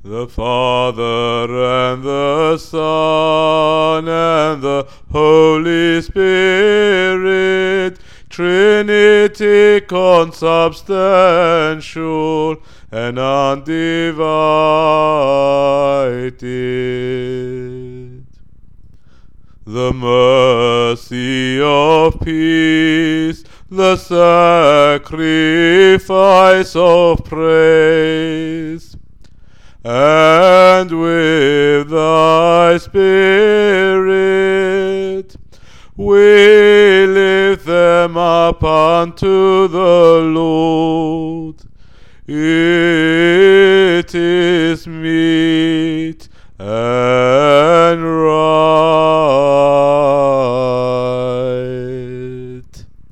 The Father and the Son and the Holy Spirit, Trinity consubstantial and undivided. The mercy of peace, the sacrifice of praise, and with thy Spirit we lift them up unto the Lord.